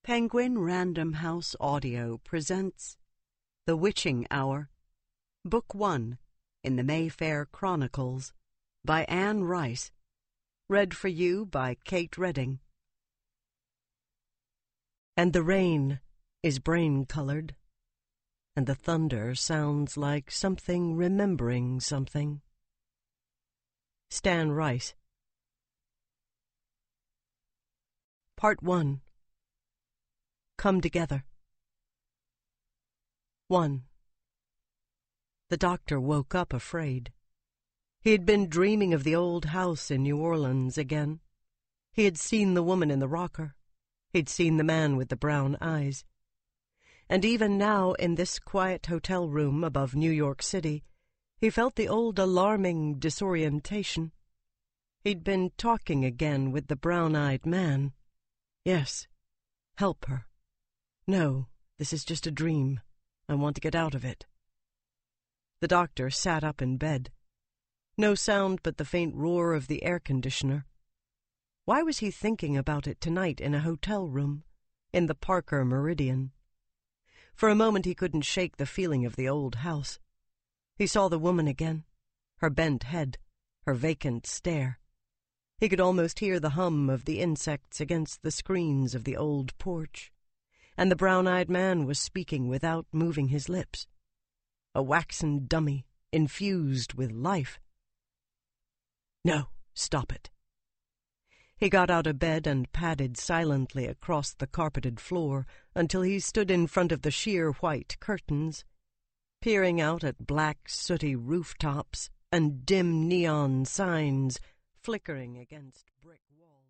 Penguin Random House Audio presents The Witching Hour, Book 1 in the Mayfair Chronicles by Anne Rice, read for you by Kate Redding. And the rain is brain-colored, and the thunder sounds like something remembering something. Stan Rice. Part 1. Come together. 1. The doctor woke up afraid. He had been dreaming of the old house in New Orleans again. He had seen the woman in the rocker. He'd seen the man with the brown eyes. And even now, in this quiet hotel room above New York City, he felt the old alarming disorientation. He'd been talking again with the brown-eyed man. Yes, help her. No, this is just a dream. I want to get out of it. The doctor sat up in bed. No sound but the faint roar of the air conditioner. Why was he thinking about it tonight in a hotel room, in the Parker Meridian? For a moment he couldn't shake the feeling of the old house. He saw the woman again, her bent head, her vacant stare. He could almost hear the hum of the insects against the screens of the old porch. And the brown-eyed man was speaking without moving his lips. A waxen dummy, infused with life. No, stop it. He got out of bed and padded silently across the carpeted floor until he stood in front of the sheer white curtains, peering out at black, sooty rooftops and dim neon signs flickering against brick walls.